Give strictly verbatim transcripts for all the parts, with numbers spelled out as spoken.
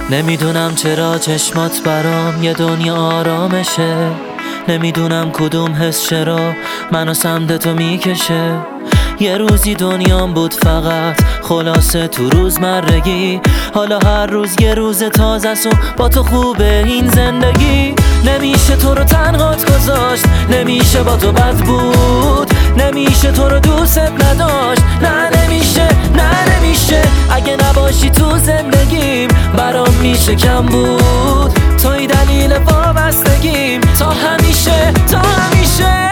نمیدونم چرا چشمات برام یه دنیا آرامشه، نمیدونم کدوم حس چرا منو سمت تو میکشه. یه روزی دنیام بود فقط خلاصه تو روزمرگی، حالا هر روز یه روز تازه و با تو خوبه این زندگی. نمیشه تو رو تنهات گذاشت، نمیشه با تو بد بود، نمیشه تو رو دوست نداشت، نه نمیشه، نه نمیشه. اگه نباشی تو زندگیم برام میشه کم بود، توی دلیل وابستگیم تا همیشه، تا همیشه.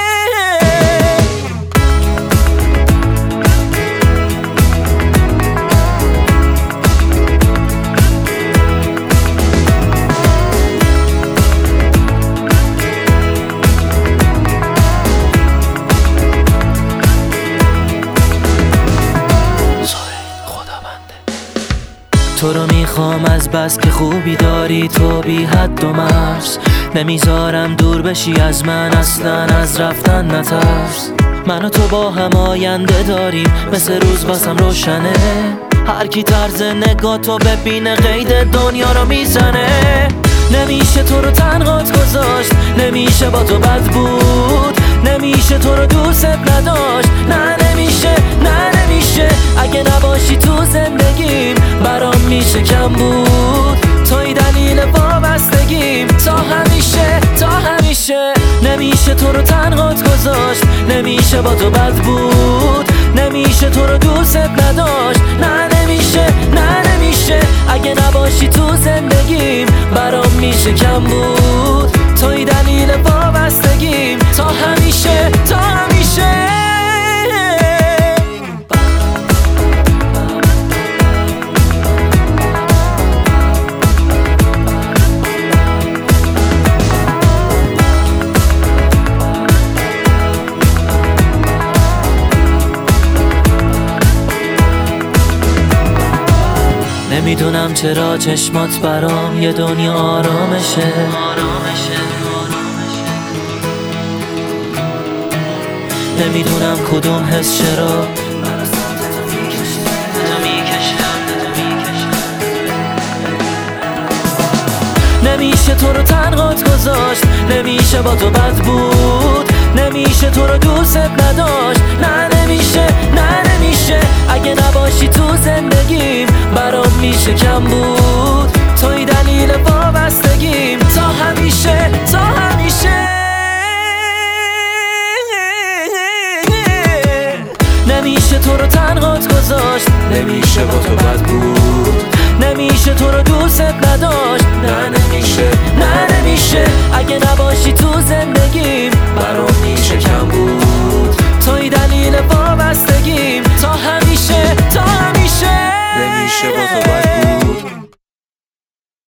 تو رو میخوام از بس که خوبی داری تو بی حد و مرز، نمیذارم دور بشی از من اصلا، از رفتن نترس. من و تو با هم آینده داریم مثل روز باسم روشنه، هر کی طرز نگاه تو ببینه قید دنیا رو میزنه. نمیشه تو رو تنهات گذاشت، نمیشه با تو بد بود، نمیشه تو رو دوست نداشت، نه نمیشه، نه نمیشه. اگه نباشی تو زندگیم برام میشه کم بود، توی دلیل وابستگیم تا همیشه، تا همیشه. نمیشه تو رو تنهات گذاشت، نمیشه با تو بد بود، نمیشه تو رو دوست نداشت، نه نمیشه، نه نمیشه. اگه نباشی تو زندگیم برام میشه کم بود، توی دلیل وابستگیم تا همیشه، تا همیشه. نمیدونم چرا چشمات برام یه دنیا آرامشه، نمیدونم کدوم حس چرا نمیشه تو رو تنهات گذاشت، نمیشه با تو بد بود، نمیشه تو رو دوست نداشت، نه نمیشه، نه نمیشه. اگه نباشی تو زندگیم برام میشه کم بود، توی دلیل وابستگیم تا همیشه، تا همیشه. نمیشه تو رو تنهات گذاشت، نمیشه با تو بد بود، نمیشه تو رو دوست نداشت، نه نمیشه، نه نمیشه. اگه نباشی تو زندگیم برام میشه کم بود، توی دلیل وابستگیم تا همیشه، تا همیشه. نمیشه با تو بد